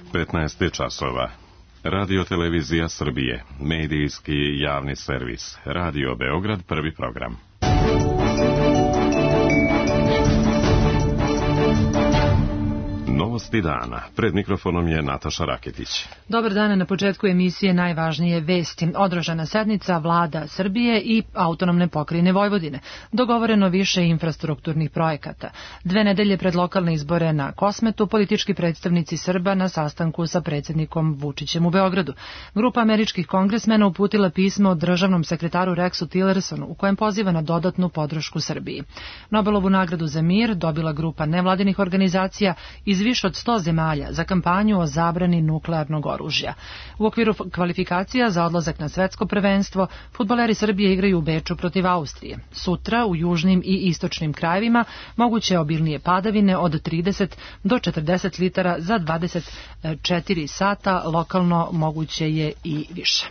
15 časova. Radio Televizija Srbije, medijski javni servis, Radio Beograd, prvi program. Novosti dana. Pred mikrofonom je Nataša Raketić. Dobar dan, na početku emisije najvažnije vesti. Održana sednica Vlada Srbije i autonomne pokrajine Vojvodine. Dogovoreno više infrastrukturnih projekata. 2 nedelje pred lokalne izbore na Kosmetu, politički predstavnici Srba na sastanku sa predsjednikom Vučićem u Beogradu. Grupa američkih kongresmena uputila pismo državnom sekretaru Rexu Tillersonu u kojem poziva na dodatnu podršku Srbiji. Nobelovu nagradu za mir dobila grupa nevladinih organizacija iz više od 100 zemalja za kampanju o zabrani nuklearnog oružja. U okviru kvalifikacija za odlazak na svetsko prvenstvo, fudbaleri Srbije igraju u Beču protiv Austrije. Sutra u južnim i istočnim krajevima moguće obilnije padavine od 30 do 40 litara za 24 sata, lokalno moguće je i više.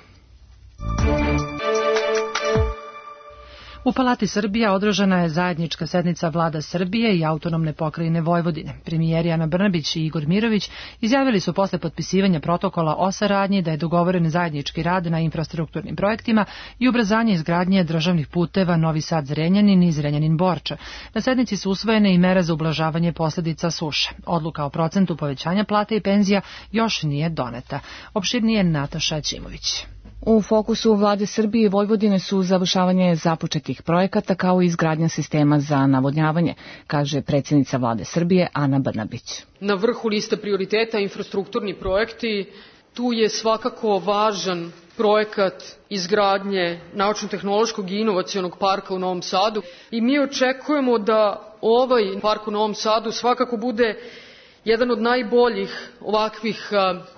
U Palati Srbija održana je zajednička sednica Vlada Srbije i autonomne pokrajine Vojvodine. Premijeri Ana Brnabić i Igor Mirović izjavili su posle potpisivanja protokola o saradnji da je dogovoren zajednički rad na infrastrukturnim projektima i ubrzanje izgradnje državnih puteva Novi Sad-Zrenjanin i Zrenjanin-Borča. Na sednici su usvojene i mere za ublažavanje posljedica suše. Odluka o procentu povećanja plate i penzija još nije doneta. Opširnije Nataša Ćimović. U fokusu Vlade Srbije i Vojvodine su završavanje započetih projekata kao i izgradnja sistema za navodnjavanje, kaže predsjednica Vlade Srbije Ana Brnabić. Na vrhu liste prioriteta infrastrukturni projekti, tu je svakako važan projekat izgradnje naučno-tehnološkog i inovacionog parka u Novom Sadu i mi očekujemo da ovaj park u Novom Sadu svakako bude jedan od najboljih ovakvih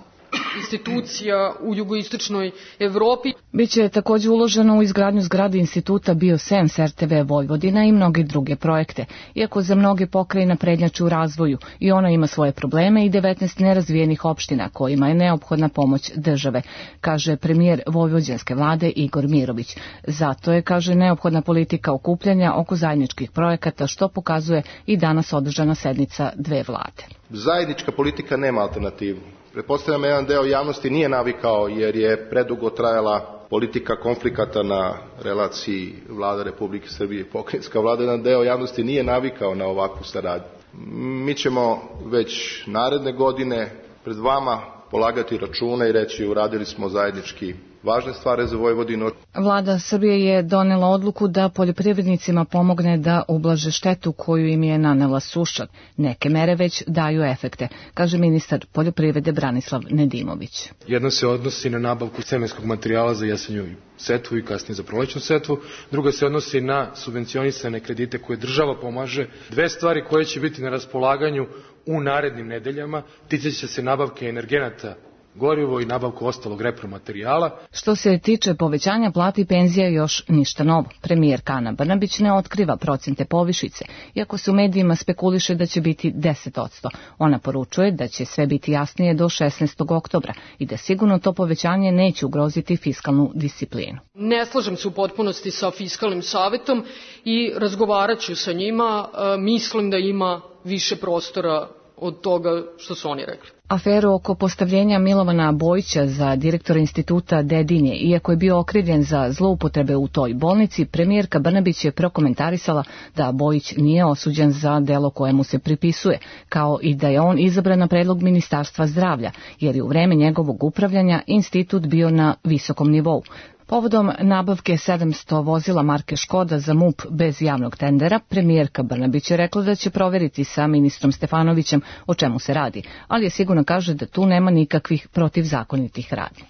institucija u jugoistočnoj Evropi. Biće također uloženo u izgradnju zgrade instituta Biosens RTV Vojvodina i mnoge druge projekte. Iako za mnoge pokrajine prednjači u razvoju i ona ima svoje probleme i 19 nerazvijenih opština kojima je neophodna pomoć države, kaže premijer vojvođanske vlade Igor Mirović. Zato je, kaže, neophodna politika okupljanja oko zajedničkih projekata, što pokazuje i danas održana sednica dve vlade. Zajednička politika nema alternativu. Pretpostavljam, jedan deo javnosti nije navikao jer je predugo trajala politika konflikata na relaciji Vlada Republike Srbije i pokrajinska vlada. Jedan deo javnosti nije navikao na ovakvu saradnju. Mi ćemo već naredne godine pred vama polagati račune i reći uradili smo zajednički važne stvari za Vojvodinu. Vlada Srbije je donela odluku da poljoprivrednicima pomogne da ublaže štetu koju im je nanela suša. Neke mere već daju efekte, kaže ministar poljoprivrede Branislav Nedimović. Jedna se odnosi na nabavku semenskog materijala za jesenju setvu i kasnije za prolećnu setvu. Druga se odnosi na subvencionisane kredite koje država pomaže. 2 stvari koje će biti na raspolaganju u narednim nedeljama tiče se nabavke energenata, gorivo i nabavku ostalog repromaterijala. Što se tiče povećanja plata i penzija, još ništa novo. Premijerka Ana Brnabić ne otkriva procente povišice, iako se u medijima spekuliše da će biti 10%. Ona poručuje da će sve biti jasnije do 16. oktobra i da sigurno to povećanje neće ugroziti fiskalnu disciplinu. Ne slažem se u potpunosti sa Fiskalnim savetom i razgovarat ću sa njima. Mislim da ima više prostora od toga što su oni rekli. Aferu oko postavljenja Milovana Bojića za direktora instituta Dedinje, iako je bio okrivljen za zloupotrebe u toj bolnici, premijerka Brnabić je prokomentarisala da Bojić nije osuđen za delo koje mu se pripisuje, kao i da je on izabran na predlog Ministarstva zdravlja, jer je u vreme njegovog upravljanja institut bio na visokom nivou. Povodom nabavke 700 vozila marke Škoda za MUP bez javnog tendera, premijerka Brnabić je rekla da će provjeriti sa ministrom Stefanovićem o čemu se radi, ali je sigurno, kaže, da tu nema nikakvih protivzakonitih radnji.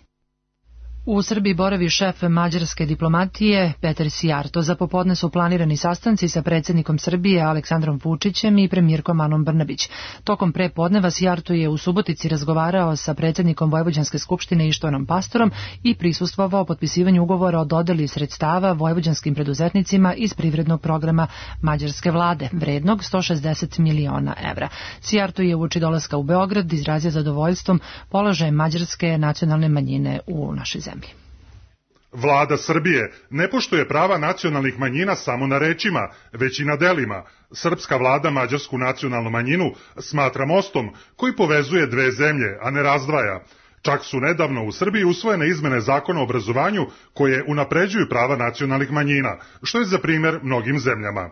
U Srbiji boravi šef mađarske diplomatije Peter Sijarto. Za popodne su planirani sastanci sa predsjednikom Srbije Aleksandrom Vučićem i premijerkom Anom Brnabić. Tokom prepodneva Sijarto je u Subotici razgovarao sa predsjednikom Vojvođanske skupštine Ištvanom Pastorom i prisustvovao potpisivanju ugovora o dodeli sredstava vojvođanskim preduzetnicima iz privrednog programa mađarske vlade, vrednog 160 miliona evra. Sijarto je uoči dolaska u Beograd izrazio zadovoljstvom položajem mađarske nacionalne manjine u našoj zemlji. Vlada Srbije ne poštuje prava nacionalnih manjina samo na rečima, već i na delima. Srpska vlada mađarsku nacionalnu manjinu smatra mostom koji povezuje dve zemlje, a ne razdvaja. Čak su nedavno u Srbiji usvojene izmene zakona o obrazovanju koje unapređuju prava nacionalnih manjina, što je za primjer mnogim zemljama.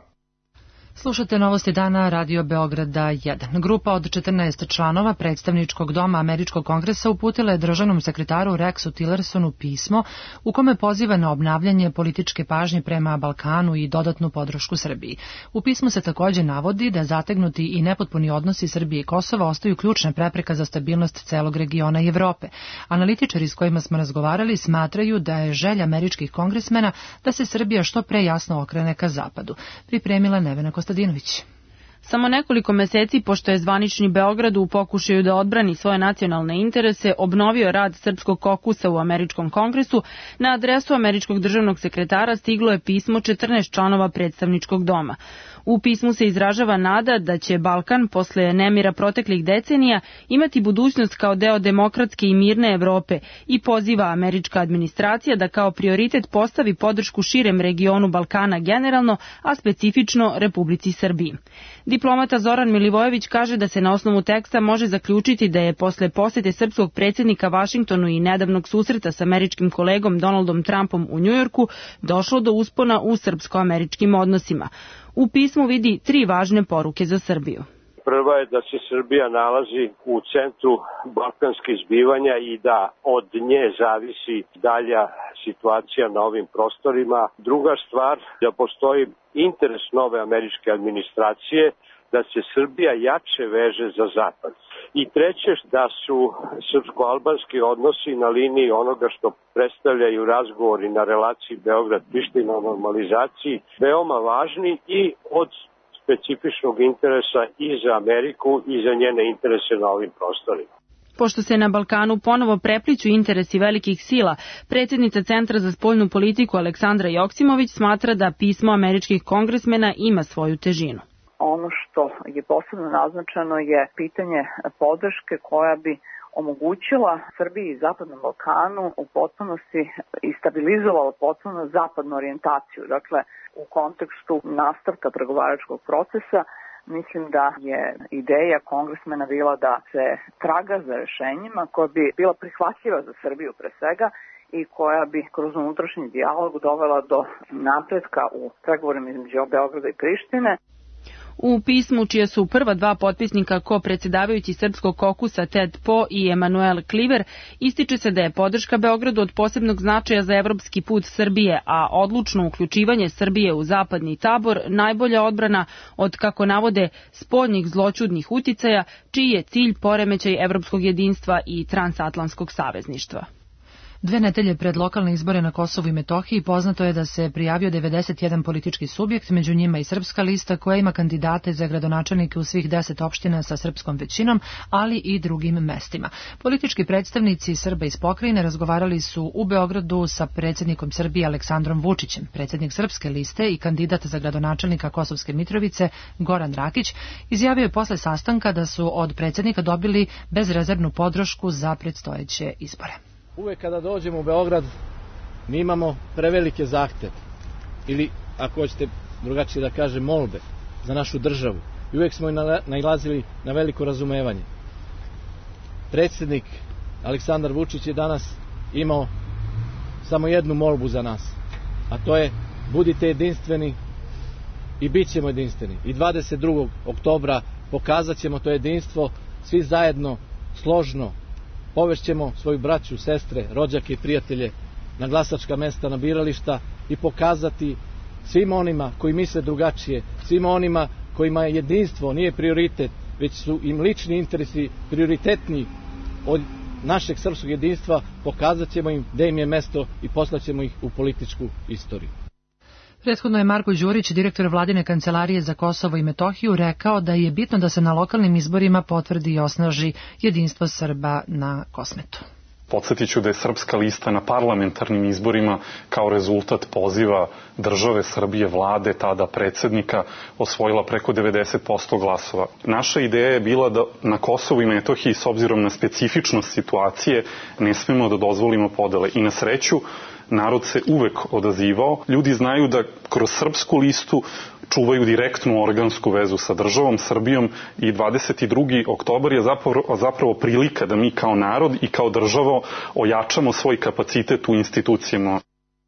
Slušate Novosti dana Radio Beograda 1. Grupa od 14 članova predstavničkog doma Američkog kongresa uputila je državnom sekretaru Rexu Tillersonu pismo u kome poziva na obnavljanje političke pažnje prema Balkanu i dodatnu podršku Srbiji. U pismu se također navodi da zategnuti i nepotpuni odnosi Srbije i Kosova ostaju ključna prepreka za stabilnost celog regiona i Evrope. Analitičari s kojima smo razgovarali smatraju da je želja američkih kongresmena da se Srbija što pre jasno okrene ka zapadu. Pripremila Nevena Kostadinović. Samo nekoliko meseci pošto je zvanični Beograd u pokušaju da odbrani svoje nacionalne interese obnovio rad Srpskog kokusa u Američkom kongresu, na adresu američkog državnog sekretara stiglo je pismo 14 članova predstavničkog doma. U pismu se izražava nada da će Balkan posle nemira proteklih decenija imati budućnost kao deo demokratske i mirne Evrope i poziva američka administracija da kao prioritet postavi podršku širem regionu Balkana generalno, a specifično Republici Srbiji. Diplomata Zoran Milivojević kaže da se na osnovu teksta može zaključiti da je posle posete srpskog predsjednika Vašingtonu i nedavnog susreta s američkim kolegom Donaldom Trumpom u Njujorku došlo do uspona u srpsko-američkim odnosima. U pismu vidi 3 važne poruke za Srbiju. Prva je da se Srbija nalazi u centru balkanskih zbivanja i da od nje zavisi dalja situacija na ovim prostorima. Druga stvar, da postoji interes nove američke administracije da se Srbija jače veže za zapad. I treće, da su srpsko-albanski odnosi na liniji onoga što predstavljaju razgovori na relaciji Beograd-Priština o normalizaciji veoma važni i od specifičnog interesa i za Ameriku i za njene interese na ovim prostorima. Pošto se na Balkanu ponovo prepliću interesi velikih sila, predsjednica Centra za spoljnu politiku Aleksandra Joksimović smatra da pismo američkih kongresmena ima svoju težinu. Ono što je posebno naznačeno je pitanje podrške koja bi omogućila Srbiji i Zapadnom Balkanu u potpunosti i stabilizovala potpuno zapadnu orijentaciju. Dakle, u kontekstu nastavka pregovaračkog procesa mislim da je ideja kongresmena bila da se traga za rešenjima koja bi bila prihvatljiva za Srbiju pre svega i koja bi kroz unutrašnji dijalog dovela do napretka u pregovorima između Beograda i Prištine. U pismu, čije su prva 2 potpisnika ko-predsjedavajući Srpskog kokusa Ted Poe i Emanuel Kliver, ističe se da je podrška Beogradu od posebnog značaja za evropski put Srbije, a odlučno uključivanje Srbije u zapadni tabor najbolja odbrana od, kako navode, spoljnih zloćudnih uticaja, čiji je cilj poremećaj evropskog jedinstva i transatlantskog savezništva. 2 nedelje pred lokalne izbore na Kosovu i Metohiji poznato je da se prijavio 91 politički subjekt, među njima i Srpska lista koja ima kandidate za gradonačelnike u svih 10 opština sa srpskom većinom, ali i drugim mestima. Politički predstavnici Srba iz pokrajine razgovarali su u Beogradu sa predsjednikom Srbije Aleksandrom Vučićem. Predsjednik Srpske liste i kandidat za gradonačelnika Kosovske Mitrovice Goran Rakić izjavio je posle sastanka da su od predsjednika dobili bezrezervnu podršku za predstojeće izbore. Uvek kada dođemo u Beograd, mi imamo prevelike zahteve ili, ako hoćete drugačije da kažem, molbe za našu državu. I uvek smo nailazili na veliko razumevanje. Predsjednik Aleksandar Vučić je danas imao samo jednu molbu za nas, a to je budite jedinstveni i bit ćemo jedinstveni. I 22. oktobra pokazat ćemo to jedinstvo svi zajedno, složno. Povešćemo svoju braću, sestre, rođake i prijatelje na glasačka mesta, na birališta i pokazati svima onima koji misle drugačije, svima onima kojima je jedinstvo nije prioritet, već su im lični interesi prioritetniji od našeg srpskog jedinstva, pokazat ćemo im gde im je mesto i poslaćemo ih u političku istoriju. Prethodno je Marko Đurić, direktor Vladine kancelarije za Kosovo i Metohiju, rekao da je bitno da se na lokalnim izborima potvrdi i osnaži jedinstvo Srba na Kosmetu. Podsjetit ću da je Srpska lista na parlamentarnim izborima kao rezultat poziva države Srbije, vlade, tada predsjednika, osvojila preko 90% glasova. Naša ideja je bila da na Kosovu i Metohiji, s obzirom na specifičnost situacije, ne smemo da dozvolimo podele. I na sreću, narod se uvek odazivao. Ljudi znaju da kroz Srpsku listu čuvaju direktnu organsku vezu sa državom Srbijom i 22. oktobar je zapravo prilika da mi kao narod i kao država ojačamo svoj kapacitet u institucijama.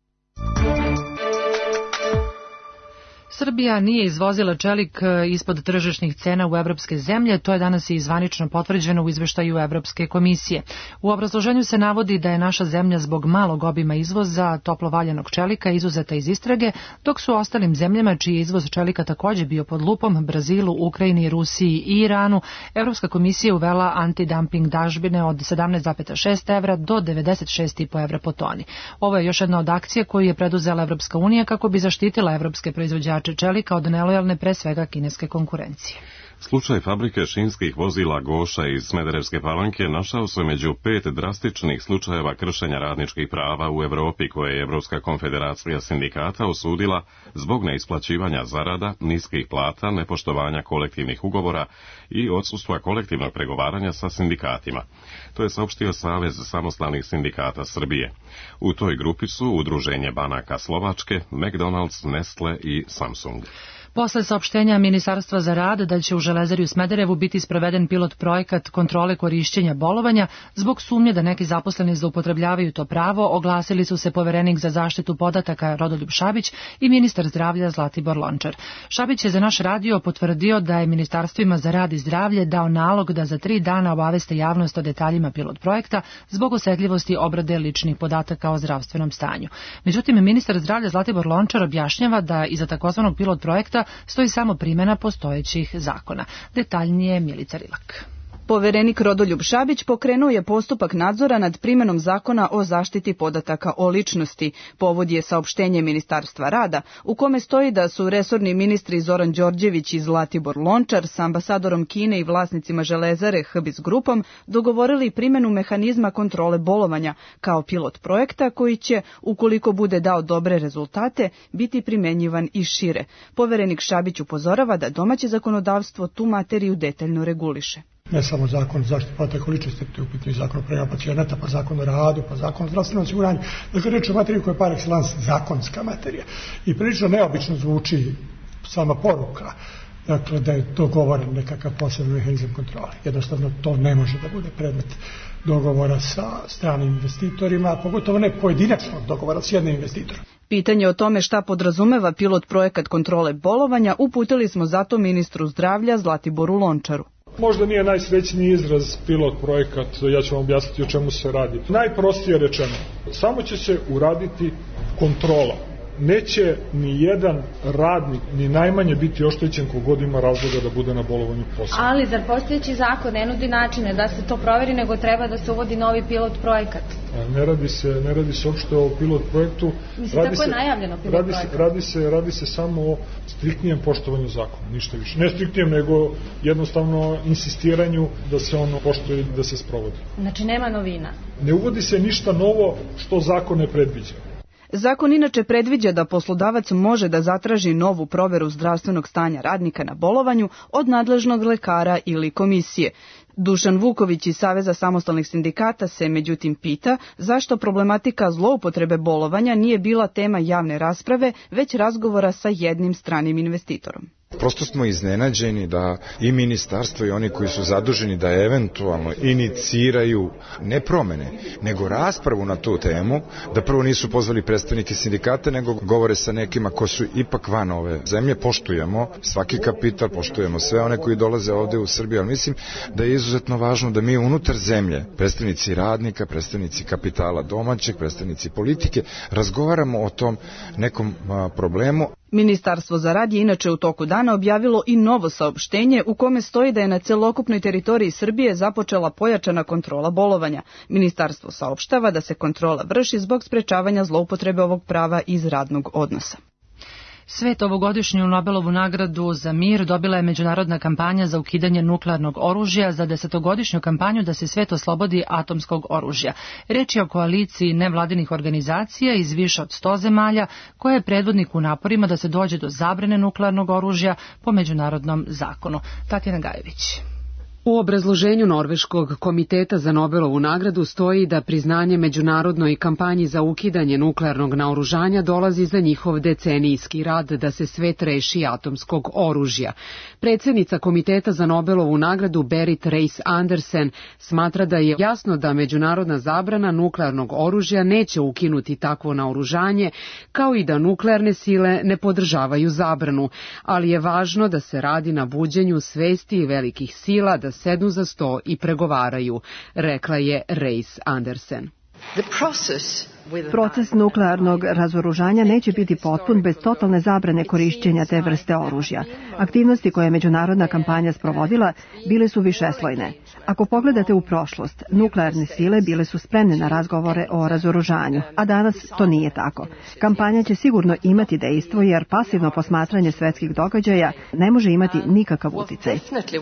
Srbija nije izvozila čelik ispod tržišnih cena u evropske zemlje, to je danas i zvanično potvrđeno u izveštaju Evropske komisije. U obrazloženju se navodi da je naša zemlja zbog malog obima izvoza toplovaljenog čelika izuzeta iz istrage, dok su ostalim zemljama čiji je izvoz čelika takođe bio pod lupom, Brazilu, Ukrajini, Rusiji i Iranu, Evropska komisija uvela antidumping dažbine od 17,6 evra do 96,5 evra po toni. Ovo je još jedna od akcija koju je preduzela Evropska unija kako bi zaštitila evropske proizvođače čelika od nelojalne pre svega kineske konkurencije. Slučaj fabrike šinskih vozila Goša iz Smederevske Palanke našao se među 5 drastičnih slučajeva kršenja radničkih prava u Evropi koje je Evropska konfederacija sindikata osudila zbog neisplaćivanja zarada, niskih plata, nepoštovanja kolektivnih ugovora i odsustva kolektivnog pregovaranja sa sindikatima. To je saopštio Savez samostalnih sindikata Srbije. U toj grupi su Udruženje banaka Slovačke, McDonald's, Nestle i Samsung. Posle saopštenja Ministarstva za rad da će u Železari u Smederevu biti sproveden pilot projekat kontrole korišćenja bolovanja, zbog sumnje da neki zaposleni zloupotrebljavaju to pravo, oglasili su se poverenik za zaštitu podataka Rodoljub Šabić i ministar zdravlja Zlatibor Lončar. Šabić je za naš radio potvrdio da je Ministarstvima za rad i zdravlje dao nalog da za 3 dana obaveste javnost o detaljima pilot projekta zbog osetljivosti obrade ličnih podataka o zdravstvenom stanju. Međutim, ministar zdravlja Zlatibor Lončar objašnjava da iza takozvanog pilot projekta stoji samo primjena postojećih zakona. Detaljnije Milica Rilak. Poverenik Rodoljub Šabić pokrenuo je postupak nadzora nad primjenom zakona o zaštiti podataka o ličnosti. Povod je saopštenje Ministarstva rada, u kome stoji da su resorni ministri Zoran Đorđević i Zlatibor Lončar s ambasadorom Kine i vlasnicima Železare Hbis grupom dogovorili primjenu mehanizma kontrole bolovanja kao pilot projekta koji će, ukoliko bude dao dobre rezultate, biti primenjivan i šire. Poverenik Šabić upozorava da domaće zakonodavstvo tu materiju detaljno reguliše. Ne samo zakon o zaštiti podataka o ličnosti, to je u pitanju zakon o pravima pacijenata, pa zakon o radu, pa zakon o zdravstvenom osiguranju. Dakle, reč o materiji koja je par excellence zakonska materija. I prilično neobično zvuči sama poruka, dakle, da je dogovoren nekakav posebni mehanizam kontrole. Jednostavno, to ne može da bude predmet dogovora sa stranim investitorima, pogotovo ne pojedinačnog dogovora s jednim investitorom. Pitanje o tome šta podrazumeva pilot projekat kontrole bolovanja uputili smo zato ministru zdravlja Zlatiboru Lončaru. Možda nije najsrećniji izraz pilot projekat, ja ću vam objasniti o čemu se radi. Najprostije rečeno, samo će se uraditi kontrola. Neće ni jedan radnik, ni najmanje biti oštećen kogod ima razloga da bude na bolovanju posla. Ali zar postojeći zakon ne nudi načine da se to proveri, nego treba da se uvodi novi pilot projekat? Ne radi se uopšte o pilot projektu. Mislim, tako je najavljeno pilot projekat. Radi se samo o striktnijem poštovanju zakona, ništa više. Ne striktnijem, nego jednostavno insistiranju da se ono poštuje i da se sprovodi. Znači nema novina? Ne uvodi se ništa novo što zakon ne predviđa. Zakon inače predviđa da poslodavac može da zatraži novu proveru zdravstvenog stanja radnika na bolovanju od nadležnog lekara ili komisije. Dušan Vuković iz Saveza samostalnih sindikata se međutim pita zašto problematika zloupotrebe bolovanja nije bila tema javne rasprave, već razgovora sa jednim stranim investitorom. Prosto smo iznenađeni da i ministarstvo i oni koji su zaduženi da eventualno iniciraju ne promene, nego raspravu na tu temu, da prvo nisu pozvali predstavnike sindikata, nego govore sa nekima ko su ipak van ove zemlje. Poštujemo svaki kapital, poštujemo sve one koji dolaze ovde u Srbiju, ali mislim da je izuzetno važno da mi unutar zemlje, predstavnici radnika, predstavnici kapitala domaćeg, predstavnici politike, razgovaramo o tom nekom problemu. Ministarstvo za rad je inače u toku dana objavilo i novo saopštenje u kome stoji da je na celokupnoj teritoriji Srbije započela pojačana kontrola bolovanja. Ministarstvo saopštava da se kontrola vrši zbog sprečavanja zloupotrebe ovog prava iz radnog odnosa. Svet ovogodišnju Nobelovu nagradu za mir dobila je međunarodna kampanja za ukidanje nuklearnog oružja za 10-godišnju kampanju da se svet oslobodi atomskog oružja. Reč je o koaliciji nevladinih organizacija iz više od 100 zemalja koja je predvodnik u naporima da se dođe do zabrane nuklearnog oružja po međunarodnom zakonu. Tatjana Gajević. U obrazloženju Norveškog komiteta za Nobelovu nagradu stoji da priznanje međunarodnoj kampanji za ukidanje nuklearnog naoružanja dolazi za njihov decenijski rad da se svet reši atomskog oružja. Predsjednica Komiteta za Nobelovu nagradu Berit Reiss-Andersen smatra da je jasno da međunarodna zabrana nuklearnog oružja neće ukinuti takvo naoružanje, kao i da nuklearne sile ne podržavaju zabranu, ali je važno da se radi na buđenju svesti velikih sila da sednu za sto i pregovaraju, rekla je Reiss-Andersen. Proces nuklearnog razoružanja neće biti potpun bez totalne zabrane korišćenja te vrste oružja. Aktivnosti koje je međunarodna kampanja sprovodila bile su višeslojne. Ako pogledate u prošlost, nuklearne sile bile su spremne na razgovore o razoružanju, a danas to nije tako. Kampanja će sigurno imati dejstvo jer pasivno posmatranje svetskih događaja ne može imati nikakav uticaj.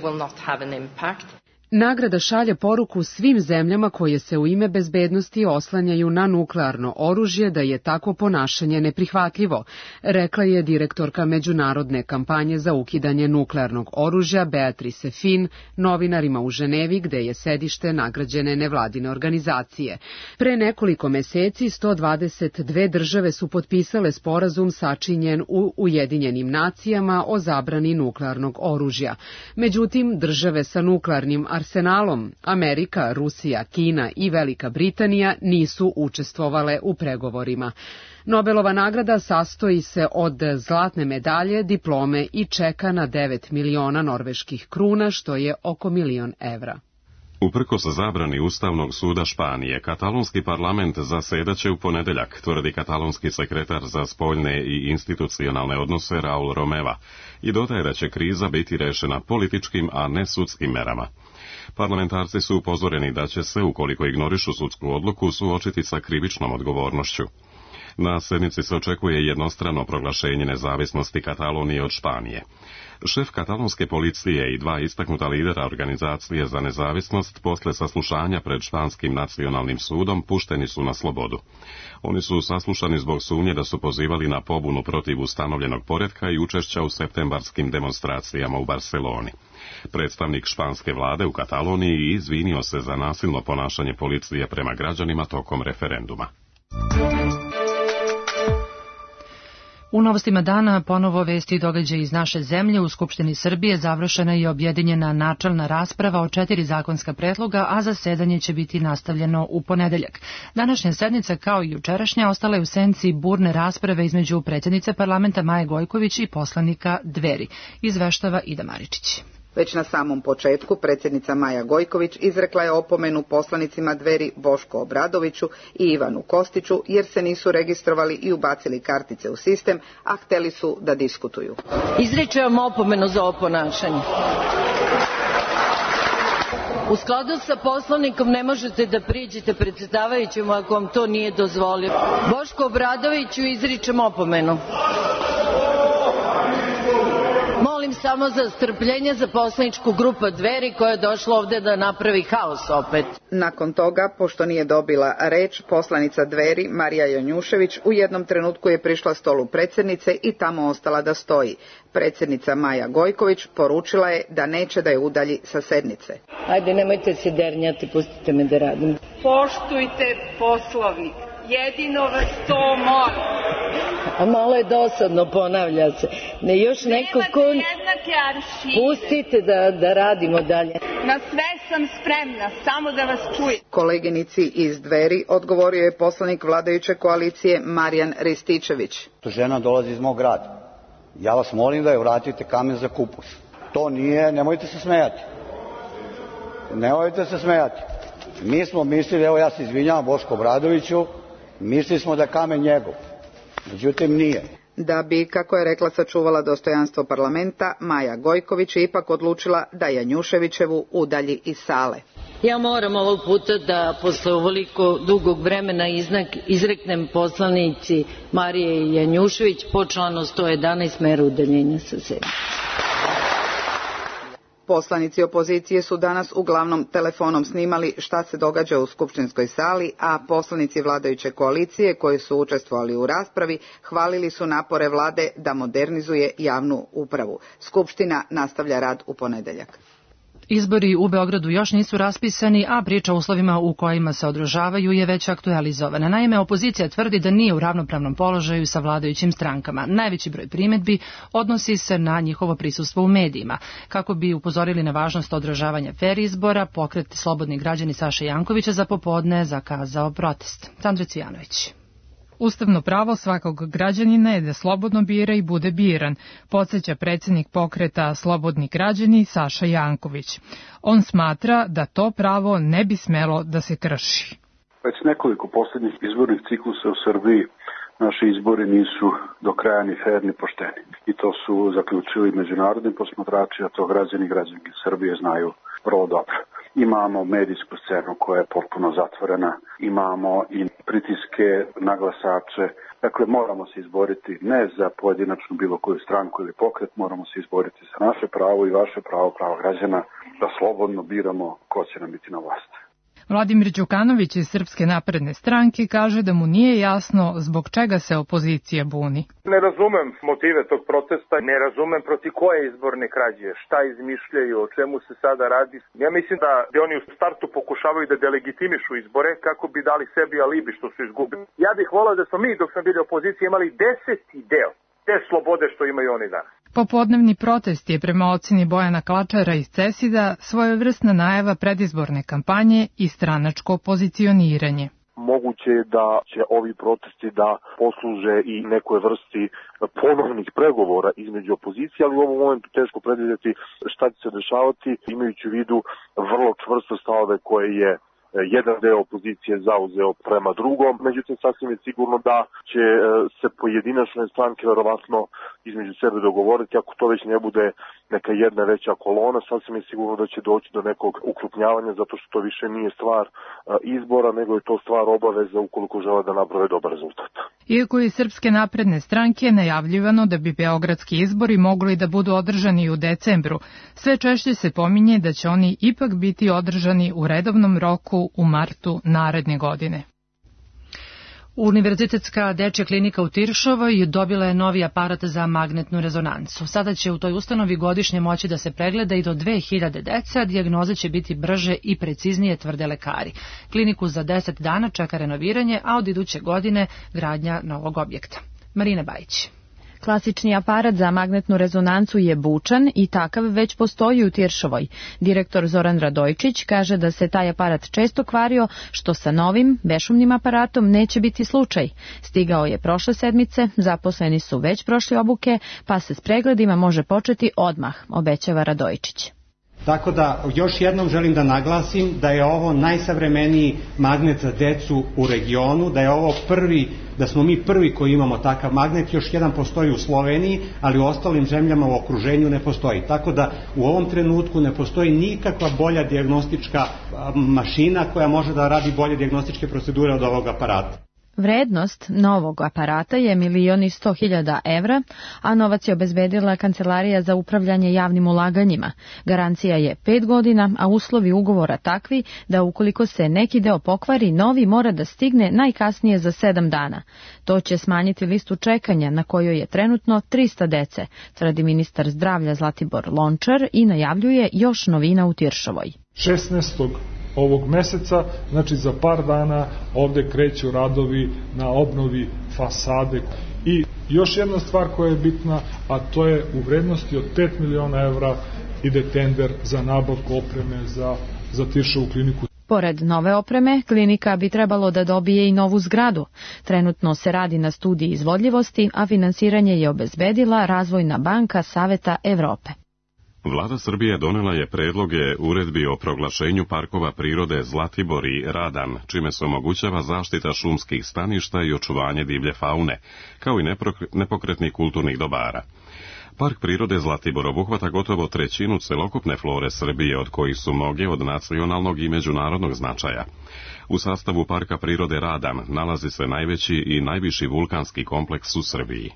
Nagrada šalje poruku svim zemljama koje se u ime bezbednosti oslanjaju na nuklearno oružje da je takvo ponašanje neprihvatljivo, rekla je direktorka međunarodne kampanje za ukidanje nuklearnog oružja Beatrice Finn novinarima u Ženevi gde je sedište nagrađene nevladine organizacije. Pre nekoliko meseci 122 države su potpisale sporazum sačinjen u Ujedinjenim nacijama o zabrani nuklearnog oružja. Međutim, države sa nuklearnim arsenalom, Amerika, Rusija, Kina i Velika Britanija nisu učestvovale u pregovorima. Nobelova nagrada sastoji se od zlatne medalje, diplome i čeka na 9 miliona norveških kruna, što je oko €1.000.000. Uprkos zabrani Ustavnog suda Španije, katalonski parlament zasedaće u ponedeljak, tvrdi katalonski sekretar za spoljne i institucionalne odnose Raul Romeva i dodaje da će kriza biti rešena političkim, a ne sudskim merama. Parlamentarci su upozoreni da će se, ukoliko ignorišu sudsku odluku, suočiti sa krivičnom odgovornošću. Na sednici se očekuje jednostrano proglašenje nezavisnosti Katalonije od Španije. Šef katalonske policije i 2 istaknuta lidera organizacije za nezavisnost posle saslušanja pred Španskim nacionalnim sudom pušteni su na slobodu. Oni su saslušani zbog sumnje da su pozivali na pobunu protiv ustanovljenog poretka i učešća u septembarskim demonstracijama u Barceloni. Predstavnik španske vlade u Kataloniji izvinio se za nasilno ponašanje policije prema građanima tokom referenduma. U novostima dana ponovo vesti i događaji iz naše zemlje. U Skupštini Srbije završena je objedinjena načelna rasprava o 4 zakonska predloga, a zasedanje će biti nastavljeno u ponedeljak. Današnja sednica, kao i jučerašnja, ostala je u senci burne rasprave između predsjednice parlamenta Maje Gojković i poslanika Dveri. Izveštava Ida Maričić. Već na samom početku predsjednica Maja Gojković izrekla je opomenu poslanicima Dveri Bošku Obradoviću i Ivanu Kostiću jer se nisu registrovali i ubacili kartice u sistem, a hteli su da diskutuju. Izričem vam opomenu za ovo ponašanje. U skladu sa Poslovnikom ne možete da priđete predsjedavajućemu ako vam to nije dozvolio. Bošku Obradoviću izričem opomenu. Molim samo za strpljenje za poslaničku grupu Dveri koja je došla ovde da napravi haos opet. Nakon toga, pošto nije dobila reč, poslanica Dveri Marija Janjušević u jednom trenutku je prišla stolu predsjednice i tamo ostala da stoji. Predsjednica Maja Gojković poručila je da neće da je udalji sa sednice. Ajde, nemojte se dernjati, pustite me da radim. Poštujte Poslovnik. Jedino vas to molim. A malo je dosadno, ponavlja se. Ne, još neko ko... jednake aršine. Pustite da radimo dalje. Na sve sam spremna, samo da vas čujem. Koleginici iz Dveri odgovorio je poslanik vladajuće koalicije Marijan Rističević. Žena dolazi iz mog grada. Ja vas molim da je vratite kamen za kupus. To nije, nemojte se smejati. Nemojte se smejati. Mi smo mislili, evo ja se izvinjavam Bošku Obradoviću, mislili smo da je kamen njegov. Međutim, nije. Da bi, kako je rekla, sačuvala dostojanstvo parlamenta, Maja Gojković je ipak odlučila da Janjuševićevu udalji iz sale. Ja moram ovog puta da posle ovoliko dugog vremena izreknem poslanici Marije Janjušević po članu 111 mera udaljenja sa sednice. Poslanici opozicije su danas uglavnom telefonom snimali šta se događa u skupštinskoj sali, a poslanici vladajuće koalicije koji su učestvovali u raspravi hvalili su napore vlade da modernizuje javnu upravu. Skupština nastavlja rad u ponedeljak. Izbori u Beogradu još nisu raspisani, a priča o uslovima u kojima se održavaju je već aktualizovana. Naime, opozicija tvrdi da nije u ravnopravnom položaju sa vladajućim strankama. Najveći broj primedbi odnosi se na njihovo prisustvo u medijima. Kako bi upozorili na važnost održavanja fer izbora, pokret Slobodni građani Saše Jankovića za popodne zakazao protest. Sandra Cvijanović. Ustavno pravo svakog građanina je da slobodno bira i bude biran, podsjeća predsjednik pokreta Slobodni građani Saša Janković. On smatra da to pravo ne bi smelo da se krši. Već nekoliko posljednjih izbornih ciklusa u Srbiji naši izbori nisu do kraja ni fer ni pošteni. I to su zaključili međunarodni posmatrači, a to građani i građanke Srbije znaju vrlo dobro. Imamo medijsku scenu koja je potpuno zatvorena, imamo i pritiske na glasače. Dakle, moramo se izboriti ne za pojedinačnu bilo koju stranku ili pokret, moramo se izboriti za naše pravo i vaše pravo, pravo građana, da slobodno biramo ko će nam biti na vlasti. Vladimir Đukanović iz Srpske napredne stranke kaže da mu nije jasno zbog čega se opozicija buni. Ne razumem motive tog protesta, ne razumem protiv koje izborne krađe, šta izmišljaju, o čemu se sada radi. Ja mislim da oni u startu pokušavaju da delegitimišu izbore kako bi dali sebi alibi što su izgubili. Ja bih volao da smo mi dok smo bili opozicija imali 10. deo te slobode što imaju oni danas. Popodnevni protest je prema oceni Bojana Klačara iz CESID-a svojevrsna najava predizborne kampanje i stranačko pozicioniranje. Moguće je da će ovi protesti da posluže i nekoj vrsti ponovnih pregovora između opozicije, ali u ovom momentu teško predvidjeti šta će se dešavati, imajući u vidu vrlo čvrsto stavove koje je jedan deo opozicije zauzeo prema drugom. Međutim, sasvim je sigurno da će se pojedinačne stranke verovatno između sebe dogovoriti. Ako to već ne bude neka jedna veća kolona, sasvim je sigurno da će doći do nekog ukrupnjavanja, zato što to više nije stvar izbora, nego je to stvar obaveza ukoliko žele da naprave dobar rezultat. Iako iz Srpske napredne stranke je najavljivano da bi beogradski izbori mogli da budu održani u decembru, sve češće se pominje da će oni ipak biti održani u redovnom roku u martu naredne godine. Univerzitetska dečja klinika u Tiršovoj dobila je novi aparat za magnetnu rezonancu. Sada će u toj ustanovi godišnje moći da se pregleda i do 2000 dece, a dijagnoze će biti brže i preciznije, tvrde lekari. Kliniku za 10 dana čeka renoviranje, a od iduće godine gradnja novog objekta. Marina Bajić. Klasični aparat za magnetnu rezonancu je bučan i takav već postoji u Tiršovoj. Direktor Zoran Radojčić kaže da se taj aparat često kvario, što sa novim, bešumnim aparatom neće biti slučaj. Stigao je prošle sedmice, zaposleni su već prošli obuke, pa se s pregledima može početi odmah, obećava Radojčić. Tako da još jednom želim da naglasim da je ovo najsavremeniji magnet za decu u regionu, da je ovo da smo mi prvi koji imamo takav magnet, još jedan postoji u Sloveniji, ali u ostalim zemljama u okruženju ne postoji. Tako da u ovom trenutku ne postoji nikakva bolja dijagnostička mašina koja može da radi bolje dijagnostičke procedure od ovog aparata. Vrednost novog aparata je 1.100.000 evra, a novac je obezbedila Kancelarija za upravljanje javnim ulaganjima. Garancija je 5 godina, a uslovi ugovora takvi da ukoliko se neki deo pokvari, novi mora da stigne najkasnije za 7 dana. To će smanjiti listu čekanja na kojoj je trenutno 300 dece, tvrdi ministar zdravlja Zlatibor Lončar i najavljuje još novina u Tiršovoj. 16. ovog meseca, znači za par dana, ovde kreću radovi na obnovi fasade. I još jedna stvar koja je bitna, a to je u vrednosti od 5 miliona evra ide tender za nabavku opreme za Tiršovu kliniku. Pored nove opreme, klinika bi trebalo da dobije i novu zgradu. Trenutno se radi na studiji izvodljivosti, a finansiranje je obezbedila Razvojna banka Saveta Evrope. Vlada Srbije donela je predloge uredbi o proglašenju parkova prirode Zlatibor i Radan, čime se omogućava zaštita šumskih staništa i očuvanje divlje faune, kao i nepokretnih kulturnih dobara. Park prirode Zlatibor obuhvata gotovo trećinu celokupne flore Srbije, od kojih su mnoge od nacionalnog i međunarodnog značaja. U sastavu Parka prirode Radan nalazi se najveći i najviši vulkanski kompleks u Srbiji.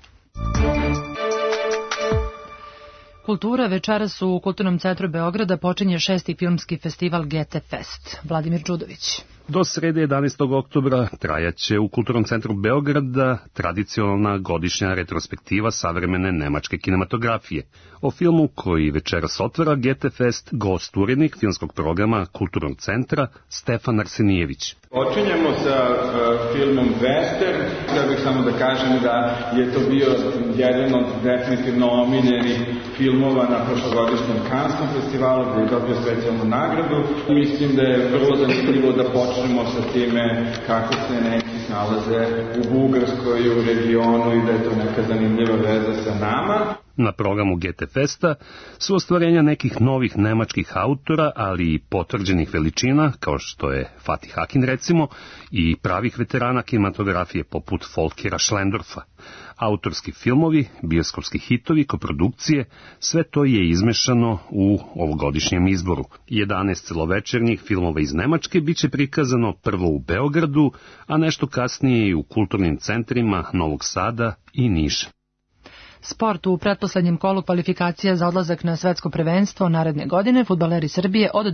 Kultura večeras u Kulturnom centru Beograda počinje 6. filmski festival GT Fest. Vladimir Đudović. Do srede 11. oktobra trajaće u Kulturnom centru Beograda tradicionalna godišnja retrospektiva savremene nemačke kinematografije. O filmu koji večeras otvara GT-Fest gost urednik filmskog programa Kulturnog centra Stefan Arsenijević. Počinjemo sa filmom Western. Htio bih samo da kažem da je to bio jedan od definitivno omiljenih filmova na prošlogodišnjem Kanskom festivalu gdje je dobio specijalnu nagradu. Mislim da je vrlo zanimljivo da počnemo sa time kako se neki nalaze u Bugarskoj i u regionu i da je to neka zanimljiva veza sa nama. Na programu GT-Festa su ostvarenja nekih novih nemačkih autora, ali i potvrđenih veličina, kao što je Fatih Akin recimo, i pravih veterana kinematografije poput Folkera Schlendorfa. Autorski filmovi, bioskopski hitovi, koprodukcije, sve to je izmešano u ovogodišnjem izboru. 11 celovečernjih filmova iz Nemačke biće prikazano prvo u Beogradu, a nešto kasnije i u kulturnim centrima Novog Sada i Niša. Sport u pretposlednjem kolu kvalifikacija za odlazak na svetsko prvenstvo naredne godine. Fudbaleri Srbije od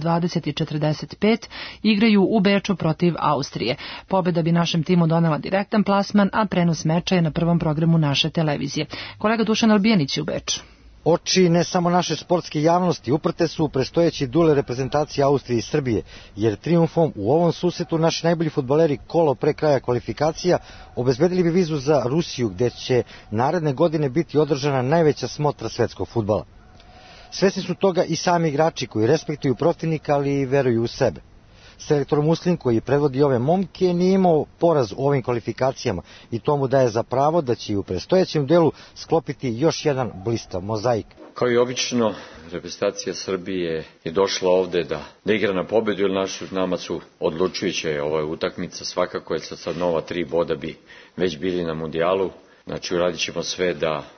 20:45 igraju u Beču protiv Austrije. Pobjeda bi našem timu donela direktan plasman, a prenos meča je na prvom programu naše televizije. Kolega Dušan Albijanić je u Beču. Oči ne samo naše sportske javnosti uprte su u predstojeći duel reprezentacije Austrije i Srbije, jer trijumfom u ovom susretu naši najbolji fudbaleri kolo pre kraja kvalifikacija obezbedili bi vizu za Rusiju, gde će naredne godine biti održana najveća smotra svetskog fudbala. Svesni su toga i sami igrači koji respektuju protivnika, ali i veruju u sebe. Selektor Muslin, koji predvodi ove momke, nije imao poraz u ovim kvalifikacijama i to mu daje za pravo da će i u predstojećem delu sklopiti još jedan blistav mozaik. Kao i obično, reprezentacija Srbije je došla ovde da igra na pobedu, jer nama su odlučujuće ova utakmica, svakako je sad nova 3 boda bi već bili na mundijalu. Znači uradit ćemo sve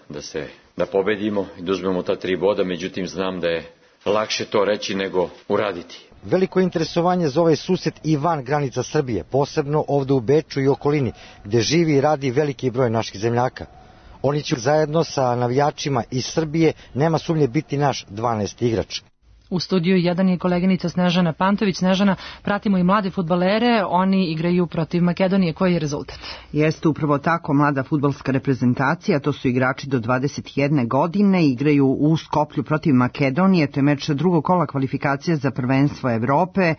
da pobedimo i da uzmemo ta 3 boda, međutim znam da je lakše to reći nego uraditi. Veliko interesovanje za ovaj susret i van granica Srbije, posebno ovde u Beču i okolini, gde živi i radi veliki broj naših zemljaka. Oni će zajedno sa navijačima iz Srbije, nema sumnje, biti naš 12. igrač. U studiju 1 je koleginica Snežana Pantović. Snežana, pratimo i mlade fudbalere, oni igraju protiv Makedonije. Koji je rezultat? Jeste upravo tako, mlada fudbalska reprezentacija, to su igrači do 21 godine, igraju u Skoplju protiv Makedonije, to je meč drugog kola kvalifikacije za prvenstvo Evrope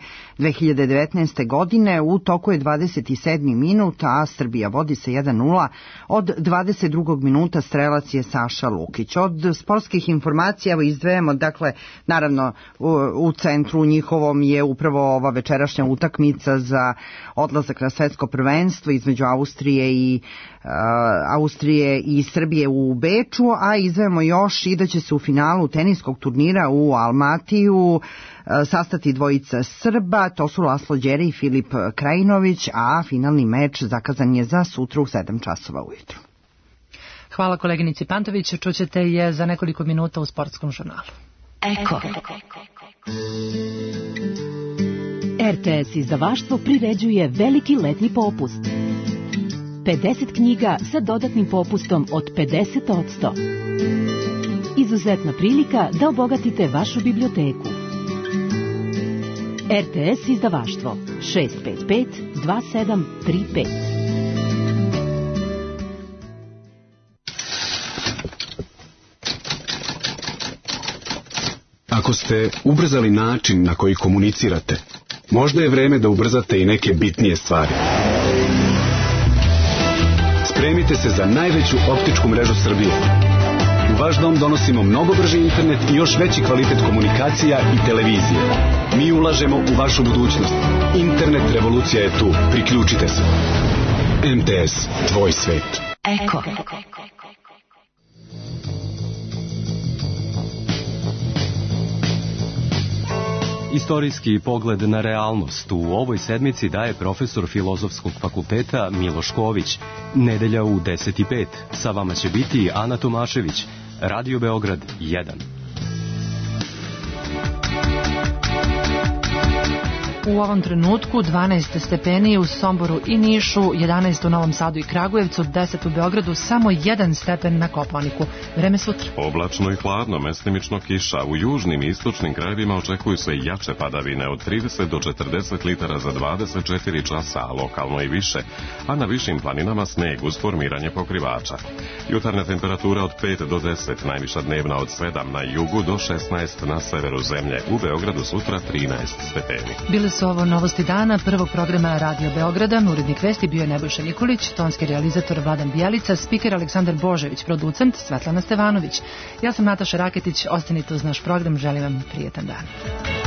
2019. godine, u toku je 27. minut, a Srbija vodi sa 1:0, od 22. minuta strelac je Saša Lukić. Od sportskih informacija evo izdvajamo, dakle, naravno, u centru njihovom je upravo ova večerašnja utakmica za odlazak na svetsko prvenstvo između Austrije i Srbije u Beču, a izdvajamo još i da će se u finalu teniskog turnira u Almatiju sastati dvojica Srba, to su Laslo Đere i Filip Krajinović, a finalni meč zakazan je za sutra u 7 časova ujutru. Hvala koleginici Pantović, čućete je za nekoliko minuta u sportskom žurnalu. Eko. RTS izdavaštvo priređuje veliki letnji popust. 50 knjiga sa dodatnim popustom od 50%. Izuzetna prilika da obogatite vašu biblioteku. RTS izdavaštvo 655 2735. Ako ste ubrzali način na koji komunicirate, možda je vreme da ubrzate i neke bitnije stvari. Spremite se za najveću optičku mrežu Srbije. U vaš dom donosimo mnogo brži internet i još veći kvalitet komunikacija i televizije. Mi ulažemo u vašu budućnost. Internet revolucija je tu. Priključite se. MTS, tvoj svet. Eko. Istorijski pogled na realnost u ovoj sedmici daje profesor Filozofskog fakulteta Miloš Ković. Nedelja u 10:05. Sa vama će biti Ana Tomašević. Radio Beograd 1. U ovom trenutku 12 stepeni u Somboru i Nišu, 11 u Novom Sadu i Kragujevcu, 10 u Beogradu, samo 1 stepen na Kopaoniku. Vreme sutra. Oblačno i hladno, mestimično kiša. U južnim i istočnim krajevima očekuju se jače padavine od 30 do 40 litara za 24 časa, a lokalno i više, a na višim planinama sneg uz formiranje pokrivača. Jutarnja temperatura od 5 do 10, najviša dnevna od 7 na jugu do 16 na severu zemlje. U Beogradu sutra 13 stepeni. Bile su ovo novosti dana prvog programa Radio Beograda. Urednik vesti bio je Nebojša Nikolić, tonski realizator Vladan Bijelica, spiker Aleksandar Božević, producent Svetlana Stevanović. Ja sam Nataša Raketić, ostanite uz naš program, želim vam prijetan dan.